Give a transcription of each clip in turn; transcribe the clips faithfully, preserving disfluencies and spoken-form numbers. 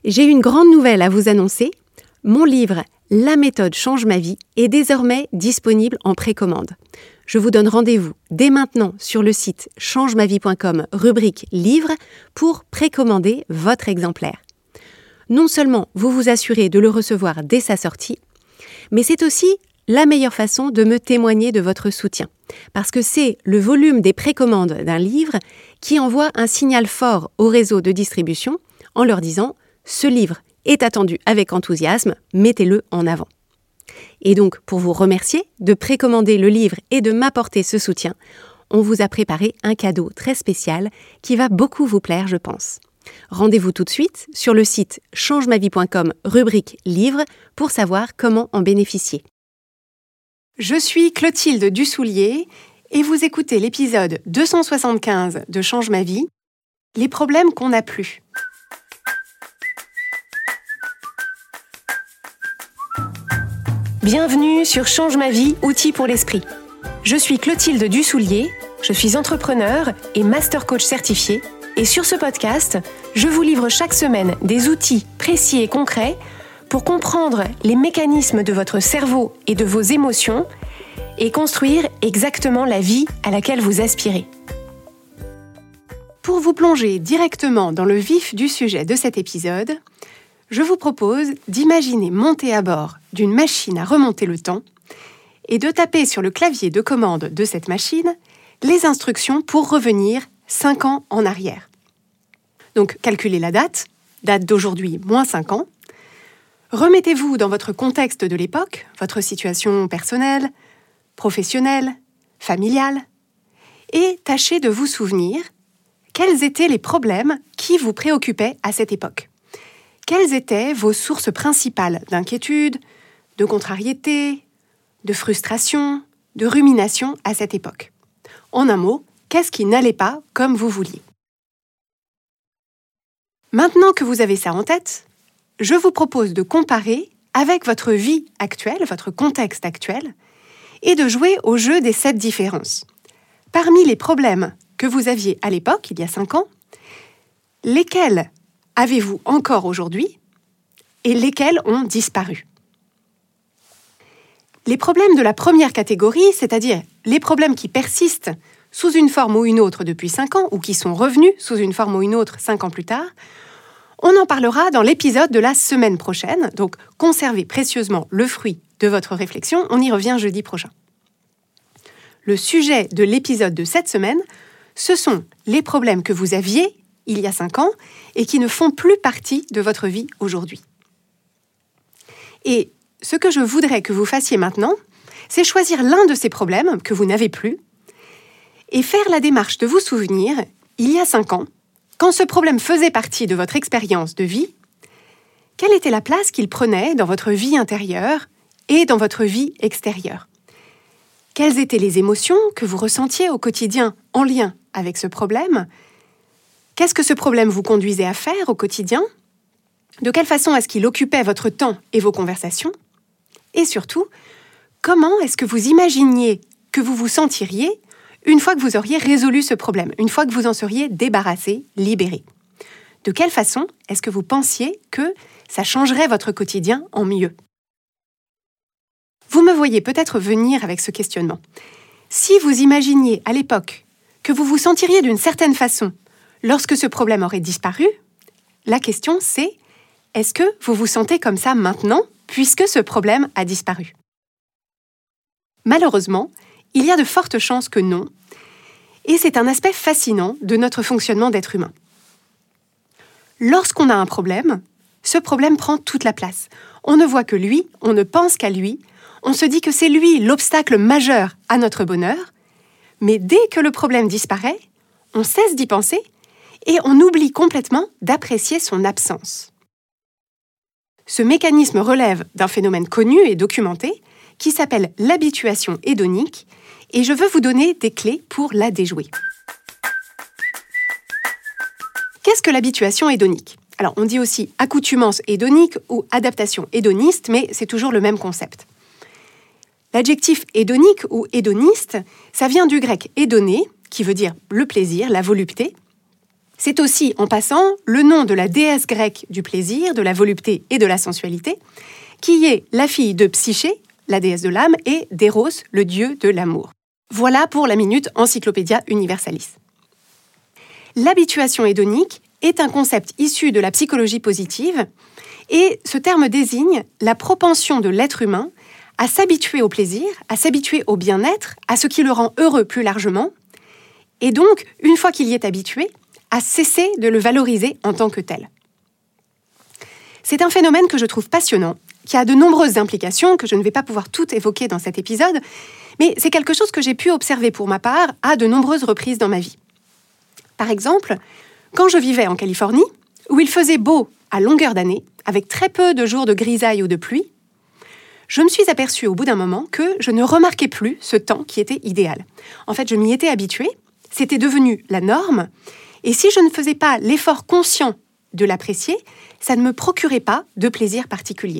J'ai une grande nouvelle à vous annoncer. Mon livre « La méthode change ma vie » est désormais disponible en précommande. Je vous donne rendez-vous dès maintenant sur le site change ma vie point com, rubrique « Livre » pour précommander votre exemplaire. Non seulement vous vous assurez de le recevoir dès sa sortie, mais c'est aussi la meilleure façon de me témoigner de votre soutien. Parce que c'est le volume des précommandes d'un livre qui envoie un signal fort au réseau de distribution en leur disant « Ce livre est attendu avec enthousiasme, mettez-le en avant ». Et donc, pour vous remercier de précommander le livre et de m'apporter ce soutien, on vous a préparé un cadeau très spécial qui va beaucoup vous plaire, je pense. Rendez-vous tout de suite sur le site change ma vie point com, rubrique « Livre » pour savoir comment en bénéficier. Je suis Clotilde Dussoulier et vous écoutez l'épisode deux cent soixante-quinze de Change ma vie, les problèmes qu'on n'a plus. Bienvenue sur Change ma vie, outils pour l'esprit. Je suis Clotilde Dussoulier, je suis entrepreneur et master coach certifié et sur ce podcast, je vous livre chaque semaine des outils précis et concrets pour comprendre les mécanismes de votre cerveau et de vos émotions et construire exactement la vie à laquelle vous aspirez. Pour vous plonger directement dans le vif du sujet de cet épisode, je vous propose d'imaginer monter à bord d'une machine à remonter le temps et de taper sur le clavier de commande de cette machine les instructions pour revenir cinq ans en arrière. Donc, calculez la date, date d'aujourd'hui moins cinq ans. Remettez-vous dans votre contexte de l'époque, votre situation personnelle, professionnelle, familiale, et tâchez de vous souvenir quels étaient les problèmes qui vous préoccupaient à cette époque. Quelles étaient vos sources principales d'inquiétude, de contrariété, de frustration, de rumination à cette époque? En un mot, qu'est-ce qui n'allait pas comme vous vouliez? Maintenant que vous avez ça en tête, je vous propose de comparer avec votre vie actuelle, votre contexte actuel, et de jouer au jeu des sept différences. Parmi les problèmes que vous aviez à l'époque, il y a cinq ans, lesquels avez-vous encore aujourd'hui et lesquels ont disparu? Les problèmes de la première catégorie, c'est-à-dire les problèmes qui persistent sous une forme ou une autre depuis cinq ans ou qui sont revenus sous une forme ou une autre cinq ans plus tard, on en parlera dans l'épisode de la semaine prochaine, donc conservez précieusement le fruit de votre réflexion, on y revient jeudi prochain. Le sujet de l'épisode de cette semaine, ce sont les problèmes que vous aviez il y a cinq ans et qui ne font plus partie de votre vie aujourd'hui. Et ce que je voudrais que vous fassiez maintenant, c'est choisir l'un de ces problèmes que vous n'avez plus et faire la démarche de vous souvenir, il y a cinq ans, quand ce problème faisait partie de votre expérience de vie, quelle était la place qu'il prenait dans votre vie intérieure et dans votre vie extérieure? Quelles étaient les émotions que vous ressentiez au quotidien en lien avec ce problème? Qu'est-ce que ce problème vous conduisait à faire au quotidien? De quelle façon est-ce qu'il occupait votre temps et vos conversations? Et surtout, comment est-ce que vous imaginiez que vous vous sentiriez une fois que vous auriez résolu ce problème, une fois que vous en seriez débarrassé, libéré? De quelle façon est-ce que vous pensiez que ça changerait votre quotidien en mieux? Vous me voyez peut-être venir avec ce questionnement. Si vous imaginiez à l'époque que vous vous sentiriez d'une certaine façon lorsque ce problème aurait disparu, la question c'est, est-ce que vous vous sentez comme ça maintenant, puisque ce problème a disparu? Malheureusement, il y a de fortes chances que non, et c'est un aspect fascinant de notre fonctionnement d'être humain. Lorsqu'on a un problème, ce problème prend toute la place. On ne voit que lui, on ne pense qu'à lui, on se dit que c'est lui l'obstacle majeur à notre bonheur, mais dès que le problème disparaît, on cesse d'y penser et on oublie complètement d'apprécier son absence. Ce mécanisme relève d'un phénomène connu et documenté qui s'appelle l'habituation hédonique, et je veux vous donner des clés pour la déjouer. Qu'est-ce que l'habituation hédonique? Alors, on dit aussi accoutumance hédonique ou adaptation hédoniste, mais c'est toujours le même concept. L'adjectif hédonique ou hédoniste, ça vient du grec hédoné, qui veut dire le plaisir, la volupté, C'est aussi, en passant, le nom de la déesse grecque du plaisir, de la volupté et de la sensualité, qui est la fille de Psyché, la déesse de l'âme, et d'Éros, le dieu de l'amour. Voilà pour la Minute Encyclopædia Universalis. L'habituation hédonique est un concept issu de la psychologie positive et ce terme désigne la propension de l'être humain à s'habituer au plaisir, à s'habituer au bien-être, à ce qui le rend heureux plus largement, et donc, une fois qu'il y est habitué, à cesser de le valoriser en tant que tel. C'est un phénomène que je trouve passionnant, qui a de nombreuses implications que je ne vais pas pouvoir toutes évoquer dans cet épisode, mais c'est quelque chose que j'ai pu observer pour ma part à de nombreuses reprises dans ma vie. Par exemple, quand je vivais en Californie, où il faisait beau à longueur d'année, avec très peu de jours de grisaille ou de pluie, je me suis aperçue au bout d'un moment que je ne remarquais plus ce temps qui était idéal. En fait, je m'y étais habituée, c'était devenu la norme, et si je ne faisais pas l'effort conscient de l'apprécier, ça ne me procurait pas de plaisir particulier.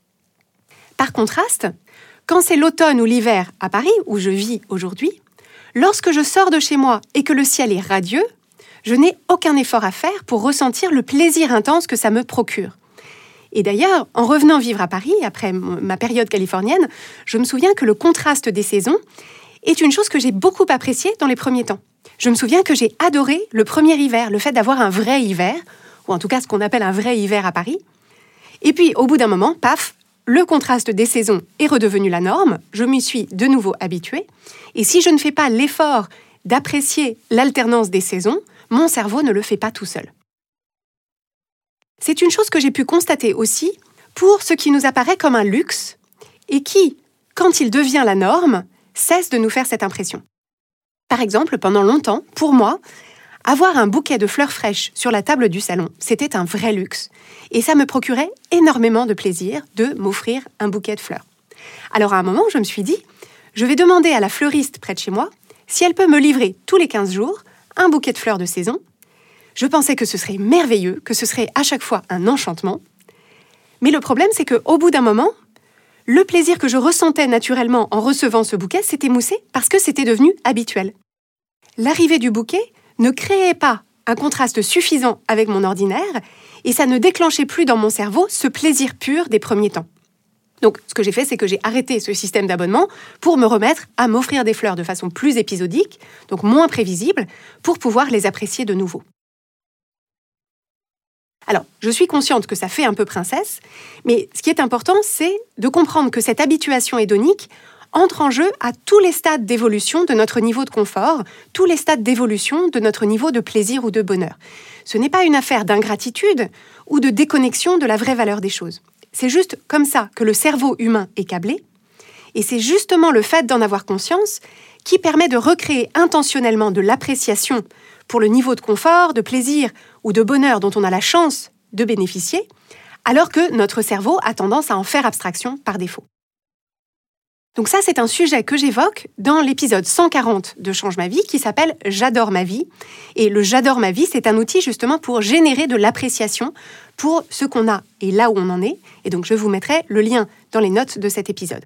Par contraste, quand c'est l'automne ou l'hiver à Paris, où je vis aujourd'hui, lorsque je sors de chez moi et que le ciel est radieux, je n'ai aucun effort à faire pour ressentir le plaisir intense que ça me procure. Et d'ailleurs, en revenant vivre à Paris, après ma période californienne, je me souviens que le contraste des saisons est une chose que j'ai beaucoup appréciée dans les premiers temps. Je me souviens que j'ai adoré le premier hiver, le fait d'avoir un vrai hiver, ou en tout cas ce qu'on appelle un vrai hiver à Paris. Et puis, au bout d'un moment, paf, le contraste des saisons est redevenu la norme, je m'y suis de nouveau habituée, et si je ne fais pas l'effort d'apprécier l'alternance des saisons, mon cerveau ne le fait pas tout seul. C'est une chose que j'ai pu constater aussi pour ce qui nous apparaît comme un luxe et qui, quand il devient la norme, cesse de nous faire cette impression. Par exemple, pendant longtemps, pour moi, avoir un bouquet de fleurs fraîches sur la table du salon, c'était un vrai luxe. Et ça me procurait énormément de plaisir de m'offrir un bouquet de fleurs. Alors à un moment, je me suis dit, je vais demander à la fleuriste près de chez moi si elle peut me livrer tous les quinze jours un bouquet de fleurs de saison. Je pensais que ce serait merveilleux, que ce serait à chaque fois un enchantement. Mais le problème, c'est qu'au bout d'un moment, le plaisir que je ressentais naturellement en recevant ce bouquet s'était émoussé parce que c'était devenu habituel. L'arrivée du bouquet ne créait pas un contraste suffisant avec mon ordinaire et ça ne déclenchait plus dans mon cerveau ce plaisir pur des premiers temps. Donc, ce que j'ai fait, c'est que j'ai arrêté ce système d'abonnement pour me remettre à m'offrir des fleurs de façon plus épisodique, donc moins prévisible, pour pouvoir les apprécier de nouveau. Alors, je suis consciente que ça fait un peu princesse, mais ce qui est important, c'est de comprendre que cette habituation hédonique entre en jeu à tous les stades d'évolution de notre niveau de confort, tous les stades d'évolution de notre niveau de plaisir ou de bonheur. Ce n'est pas une affaire d'ingratitude ou de déconnexion de la vraie valeur des choses. C'est juste comme ça que le cerveau humain est câblé, et c'est justement le fait d'en avoir conscience qui permet de recréer intentionnellement de l'appréciation pour le niveau de confort, de plaisir ou de bonheur dont on a la chance de bénéficier, alors que notre cerveau a tendance à en faire abstraction par défaut. Donc ça, c'est un sujet que j'évoque dans l'épisode cent quarante de Change ma vie qui s'appelle « J'adore ma vie ». Et le « J'adore ma vie », c'est un outil justement pour générer de l'appréciation pour ce qu'on a et là où on en est. Et donc, je vous mettrai le lien dans les notes de cet épisode.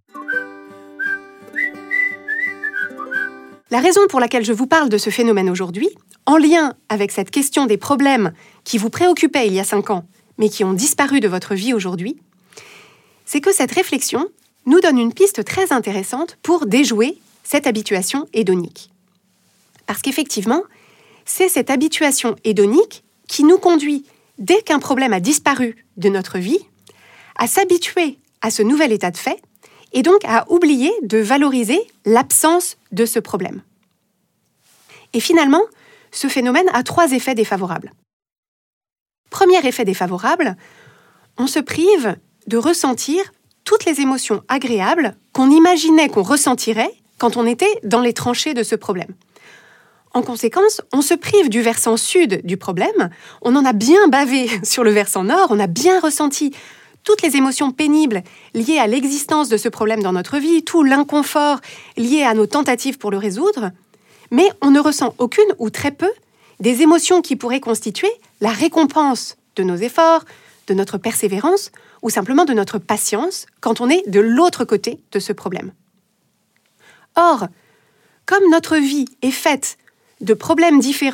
La raison pour laquelle je vous parle de ce phénomène aujourd'hui, en lien avec cette question des problèmes qui vous préoccupaient il y a cinq ans, mais qui ont disparu de votre vie aujourd'hui, c'est que cette réflexion nous donne une piste très intéressante pour déjouer cette habituation hédonique. Parce qu'effectivement, c'est cette habituation hédonique qui nous conduit, dès qu'un problème a disparu de notre vie, à s'habituer à ce nouvel état de fait et donc à oublier de valoriser l'absence de ce problème. Et finalement, ce phénomène a trois effets défavorables. Premier effet défavorable, on se prive de ressentir toutes les émotions agréables qu'on imaginait qu'on ressentirait quand on était dans les tranchées de ce problème. En conséquence, on se prive du versant sud du problème, on en a bien bavé sur le versant nord, on a bien ressenti toutes les émotions pénibles liées à l'existence de ce problème dans notre vie, tout l'inconfort lié à nos tentatives pour le résoudre, mais on ne ressent aucune ou très peu des émotions qui pourraient constituer la récompense de nos efforts, de notre persévérance ou simplement de notre patience quand on est de l'autre côté de ce problème. Or, comme notre vie est faite de problèmes différents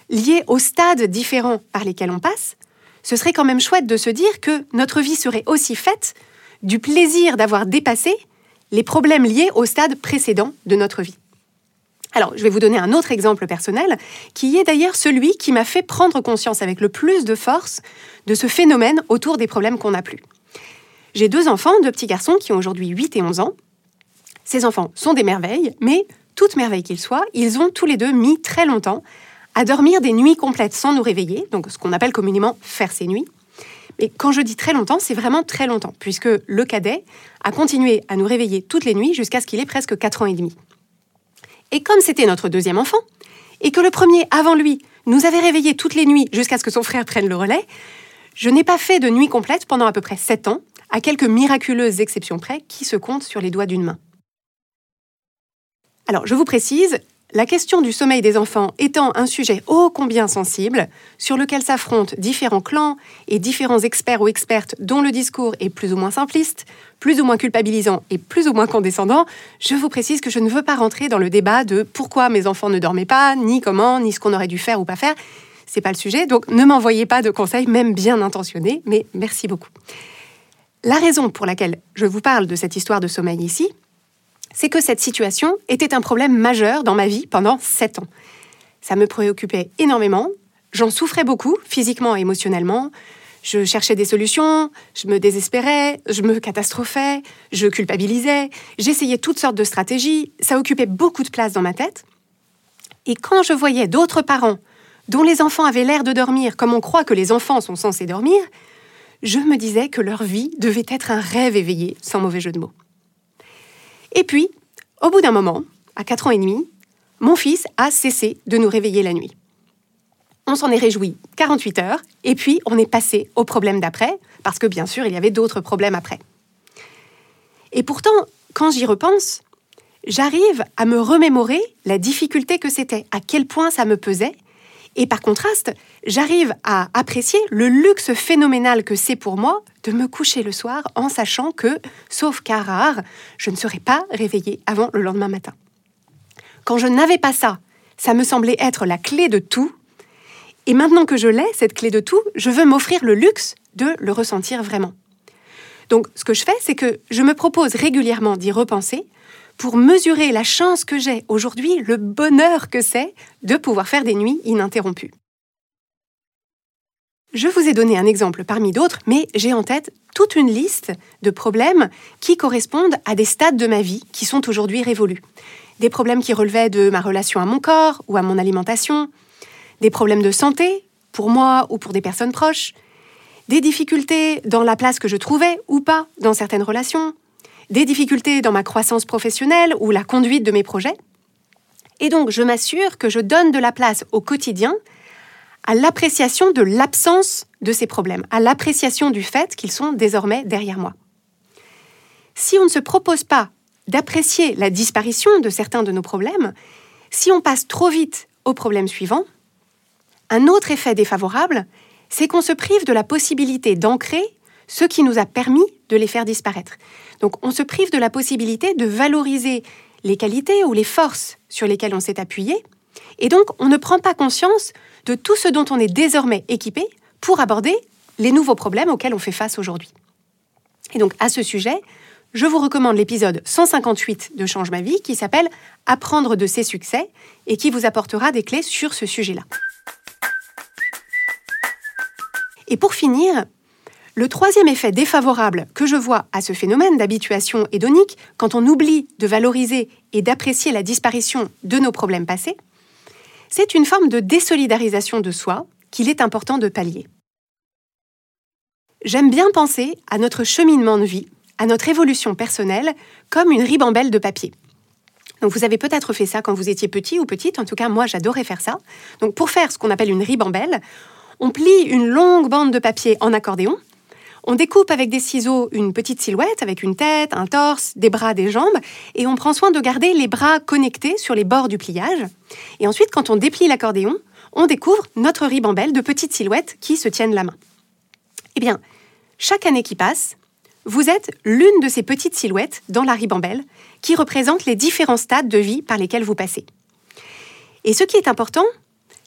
liés aux stades différents par lesquels on passe, ce serait quand même chouette de se dire que notre vie serait aussi faite du plaisir d'avoir dépassé les problèmes liés au stade précédent de notre vie. Alors, je vais vous donner un autre exemple personnel, qui est d'ailleurs celui qui m'a fait prendre conscience avec le plus de force de ce phénomène autour des problèmes qu'on n'a plus. J'ai deux enfants, deux petits garçons qui ont aujourd'hui huit et onze ans. Ces enfants sont des merveilles, mais toutes merveilles qu'ils soient, ils ont tous les deux mis très longtemps à dormir des nuits complètes sans nous réveiller, donc ce qu'on appelle communément faire ses nuits. Mais quand je dis très longtemps, c'est vraiment très longtemps, puisque le cadet a continué à nous réveiller toutes les nuits jusqu'à ce qu'il ait presque quatre ans et demi. Et comme c'était notre deuxième enfant, et que le premier, avant lui, nous avait réveillés toutes les nuits jusqu'à ce que son frère prenne le relais, je n'ai pas fait de nuit complète pendant à peu près sept ans, à quelques miraculeuses exceptions près qui se comptent sur les doigts d'une main. Alors, je vous précise, la question du sommeil des enfants étant un sujet ô combien sensible, sur lequel s'affrontent différents clans et différents experts ou expertes dont le discours est plus ou moins simpliste, plus ou moins culpabilisant et plus ou moins condescendant, je vous précise que je ne veux pas rentrer dans le débat de pourquoi mes enfants ne dormaient pas, ni comment, ni ce qu'on aurait dû faire ou pas faire. C'est pas le sujet, donc ne m'envoyez pas de conseils, même bien intentionnés, mais merci beaucoup. La raison pour laquelle je vous parle de cette histoire de sommeil ici, c'est que cette situation était un problème majeur dans ma vie pendant sept ans. Ça me préoccupait énormément, j'en souffrais beaucoup, physiquement et émotionnellement. Je cherchais des solutions, je me désespérais, je me catastrophais, je culpabilisais, j'essayais toutes sortes de stratégies, ça occupait beaucoup de place dans ma tête. Et quand je voyais d'autres parents dont les enfants avaient l'air de dormir comme on croit que les enfants sont censés dormir, je me disais que leur vie devait être un rêve éveillé, sans mauvais jeu de mots. Et puis, au bout d'un moment, à quatre ans et demi, mon fils a cessé de nous réveiller la nuit. On s'en est réjoui quarante-huit heures, et puis on est passé au problème d'après, parce que bien sûr, il y avait d'autres problèmes après. Et pourtant, quand j'y repense, j'arrive à me remémorer la difficulté que c'était, à quel point ça me pesait, et par contraste, j'arrive à apprécier le luxe phénoménal que c'est pour moi de me coucher le soir en sachant que, sauf cas rare, je ne serai pas réveillée avant le lendemain matin. Quand je n'avais pas ça, ça me semblait être la clé de tout. Et maintenant que je l'ai, cette clé de tout, je veux m'offrir le luxe de le ressentir vraiment. Donc, ce que je fais, c'est que je me propose régulièrement d'y repenser pour mesurer la chance que j'ai aujourd'hui, le bonheur que c'est de pouvoir faire des nuits ininterrompues. Je vous ai donné un exemple parmi d'autres, mais j'ai en tête toute une liste de problèmes qui correspondent à des stades de ma vie qui sont aujourd'hui révolus. Des problèmes qui relevaient de ma relation à mon corps ou à mon alimentation, des problèmes de santé, pour moi ou pour des personnes proches, des difficultés dans la place que je trouvais ou pas dans certaines relations, des difficultés dans ma croissance professionnelle ou la conduite de mes projets. Et donc, je m'assure que je donne de la place au quotidien à l'appréciation de l'absence de ces problèmes, à l'appréciation du fait qu'ils sont désormais derrière moi. Si on ne se propose pas d'apprécier la disparition de certains de nos problèmes, si on passe trop vite au problème suivant, un autre effet défavorable, c'est qu'on se prive de la possibilité d'ancrer ce qui nous a permis de les faire disparaître. Donc, on se prive de la possibilité de valoriser les qualités ou les forces sur lesquelles on s'est appuyé, et donc on ne prend pas conscience de tout ce dont on est désormais équipé pour aborder les nouveaux problèmes auxquels on fait face aujourd'hui. Et donc, à ce sujet, je vous recommande l'épisode cent cinquante-huit de Change ma vie qui s'appelle « Apprendre de ses succès » et qui vous apportera des clés sur ce sujet-là. Et pour finir, le troisième effet défavorable que je vois à ce phénomène d'habituation hédonique, quand on oublie de valoriser et d'apprécier la disparition de nos problèmes passés, c'est une forme de désolidarisation de soi qu'il est important de pallier. J'aime bien penser à notre cheminement de vie, à notre évolution personnelle, comme une ribambelle de papier. Donc vous avez peut-être fait ça quand vous étiez petit ou petite, en tout cas moi j'adorais faire ça. Donc pour faire ce qu'on appelle une ribambelle, on plie une longue bande de papier en accordéon, on découpe avec des ciseaux une petite silhouette avec une tête, un torse, des bras, des jambes, et on prend soin de garder les bras connectés sur les bords du pliage. Et ensuite, quand on déplie l'accordéon, on découvre notre ribambelle de petites silhouettes qui se tiennent la main. Eh bien, chaque année qui passe, vous êtes l'une de ces petites silhouettes dans la ribambelle qui représente les différents stades de vie par lesquels vous passez. Et ce qui est important,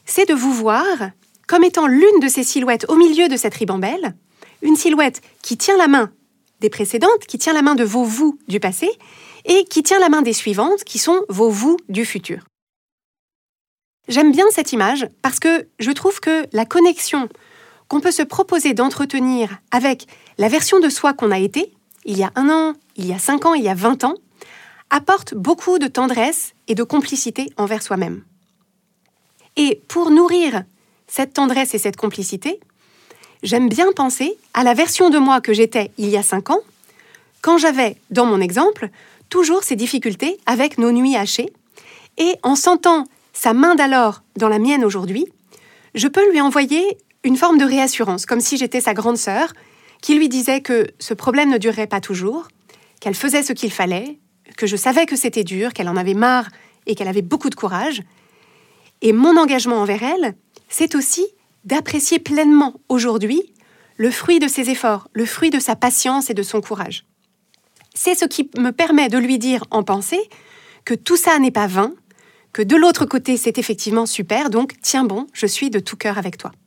c'est de vous voir comme étant l'une de ces silhouettes au milieu de cette ribambelle, une silhouette qui tient la main des précédentes, qui tient la main de vos vous du passé, et qui tient la main des suivantes, qui sont vos vous du futur. J'aime bien cette image parce que je trouve que la connexion qu'on peut se proposer d'entretenir avec la version de soi qu'on a été, il y a un an, il y a cinq ans, il y a vingt ans, apporte beaucoup de tendresse et de complicité envers soi-même. Et pour nourrir cette tendresse et cette complicité, j'aime bien penser à la version de moi que j'étais il y a cinq ans, quand j'avais, dans mon exemple, toujours ces difficultés avec nos nuits hachées, et en sentant sa main d'alors dans la mienne aujourd'hui, je peux lui envoyer une forme de réassurance, comme si j'étais sa grande sœur, qui lui disait que ce problème ne durerait pas toujours, qu'elle faisait ce qu'il fallait, que je savais que c'était dur, qu'elle en avait marre et qu'elle avait beaucoup de courage. Et mon engagement envers elle, c'est aussi d'apprécier pleinement aujourd'hui le fruit de ses efforts, le fruit de sa patience et de son courage. C'est ce qui me permet de lui dire en pensée que tout ça n'est pas vain, que de l'autre côté c'est effectivement super, donc tiens bon, je suis de tout cœur avec toi.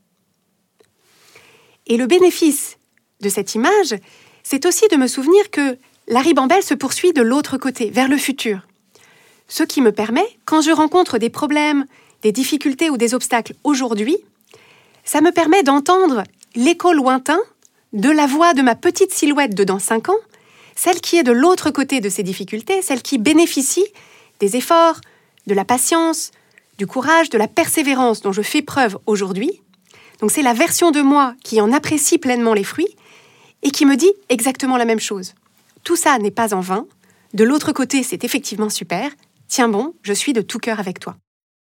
Et le bénéfice de cette image, c'est aussi de me souvenir que la ribambelle se poursuit de l'autre côté, vers le futur. Ce qui me permet, quand je rencontre des problèmes, des difficultés ou des obstacles aujourd'hui, ça me permet d'entendre l'écho lointain de la voix de ma petite silhouette de dans cinq ans, celle qui est de l'autre côté de ces difficultés, celle qui bénéficie des efforts, de la patience, du courage, de la persévérance dont je fais preuve aujourd'hui. Donc c'est la version de moi qui en apprécie pleinement les fruits et qui me dit exactement la même chose. Tout ça n'est pas en vain, de l'autre côté c'est effectivement super, tiens bon, je suis de tout cœur avec toi.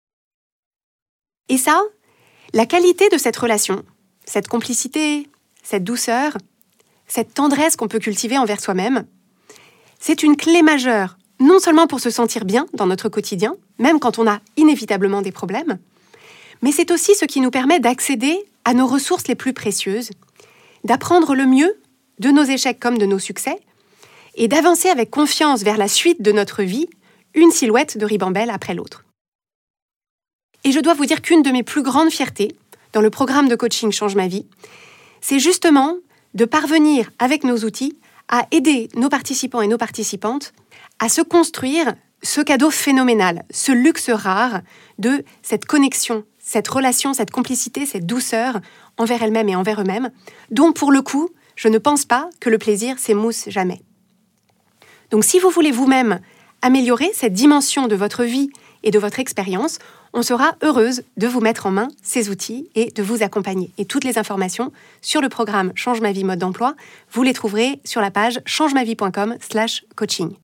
Et ça, la qualité de cette relation, cette complicité, cette douceur, cette tendresse qu'on peut cultiver envers soi-même, c'est une clé majeure, non seulement pour se sentir bien dans notre quotidien, même quand on a inévitablement des problèmes, mais c'est aussi ce qui nous permet d'accéder à nos ressources les plus précieuses, d'apprendre le mieux de nos échecs comme de nos succès, et d'avancer avec confiance vers la suite de notre vie, une silhouette de ribambelle après l'autre. Et je dois vous dire qu'une de mes plus grandes fiertés, dans le programme de coaching Change ma vie, c'est justement de parvenir, avec nos outils, à aider nos participants et nos participantes à se construire ce cadeau phénoménal, ce luxe rare de cette connexion, cette relation, cette complicité, cette douceur envers elles-mêmes et envers eux-mêmes, dont pour le coup, je ne pense pas que le plaisir s'émousse jamais. Donc si vous voulez vous-même améliorer cette dimension de votre vie et de votre expérience, on sera heureuse de vous mettre en main ces outils et de vous accompagner. Et toutes les informations sur le programme Change ma vie mode d'emploi, vous les trouverez sur la page changemavie point com slash coaching.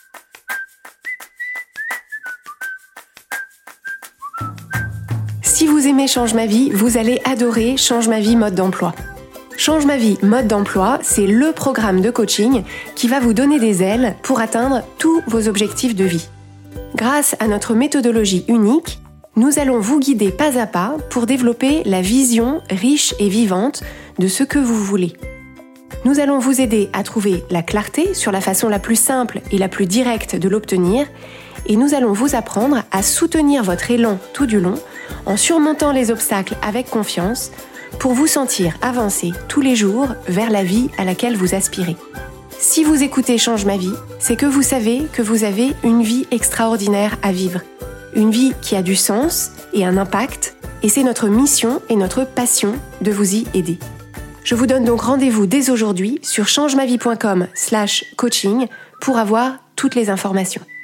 Si vous aimez Change ma vie, vous allez adorer Change ma vie mode d'emploi. Change ma vie mode d'emploi, c'est le programme de coaching qui va vous donner des ailes pour atteindre tous vos objectifs de vie. Grâce à notre méthodologie unique, nous allons vous guider pas à pas pour développer la vision riche et vivante de ce que vous voulez. Nous allons vous aider à trouver la clarté sur la façon la plus simple et la plus directe de l'obtenir, et nous allons vous apprendre à soutenir votre élan tout du long en surmontant les obstacles avec confiance pour vous sentir avancer tous les jours vers la vie à laquelle vous aspirez. Si vous écoutez Change ma vie, c'est que vous savez que vous avez une vie extraordinaire à vivre. Une vie qui a du sens et un impact, et c'est notre mission et notre passion de vous y aider. Je vous donne donc rendez-vous dès aujourd'hui sur changemavie point com slash coaching pour avoir toutes les informations.